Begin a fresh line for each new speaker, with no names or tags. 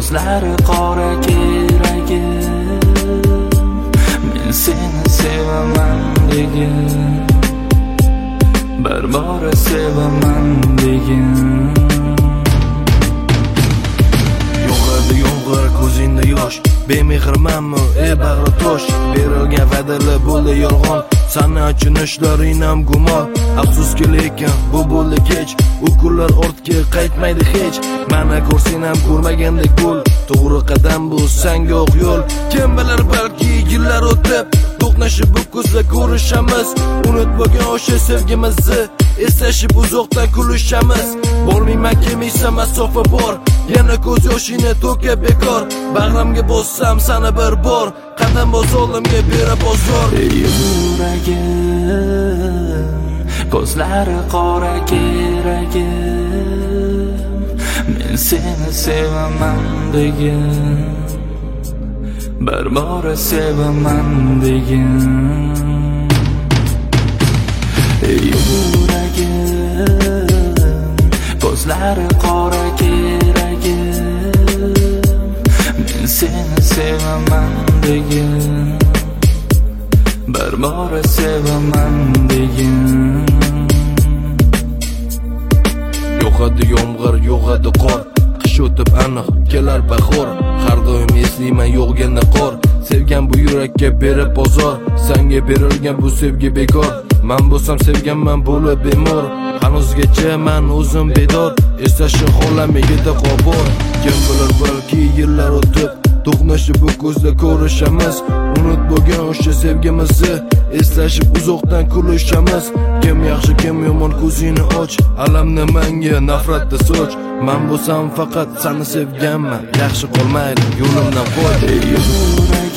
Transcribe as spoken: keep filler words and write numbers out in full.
ko'zlari qora keragim, men seni sevaman degin, bir bora sevaman degin.
Yog'adi yomg'ir ko'zingda yosh, bemehrmanmi ey bag'ri tosh, berilgan va'dalar bo'ldi yolg'on, sana uchun ishlaring ham gumon. Afsuski lekin bu bo'ldi kech, u kunlar ortga qaytmaydi hech. Mana ko'rsang ham ko'rmagandek bo'l, to'g'ri qadam bu senga oq yo'l. Kim bilar balki yillar o'tib to'qnashib bu ko'zda ko'rishamiz, unutmagan o'sha sevgimizni eslashib uzoqdan kulishamiz. Bormayman kelmaysan masofa bor, yana ko'z yoshingni to'ka bekor. Bag'rimga bossam sana bir bor, qadam bos oldimga bera bozor.
Yuragim, ko'zlari qora keragim, men seni sevaman degin, bir bora sevaman degin. Yuragim, ko'zlari qora keragim, men seni sevaman degin, bir bora sevaman degin.
Yo'qadi yomg'ir, yo'qadi qor, qish o'tib aniq kelar bahor. Har doim eslayman yo'g'ganda qor, sevgan bu yurakka berib bozor. Senga berilgan bu sevgi bekor, men bo'lsam sevganman bo'lib bemor. Hanuzgacha men o'zim bedor, eslashi xolamigida qobor. Kim bilar balki yillar o'tib to'qnashib bu ko'zda ko'rishamiz, unutmagan o'sha sevgimizni eslashib uzoqdan kulishamiz. Kim yaxshi kim yomon ko'zingni och, alamni menga nafratda soch. Men bo'lsam faqat seni sevganman, yaxshi qolmaydi yo'limdan qo'y.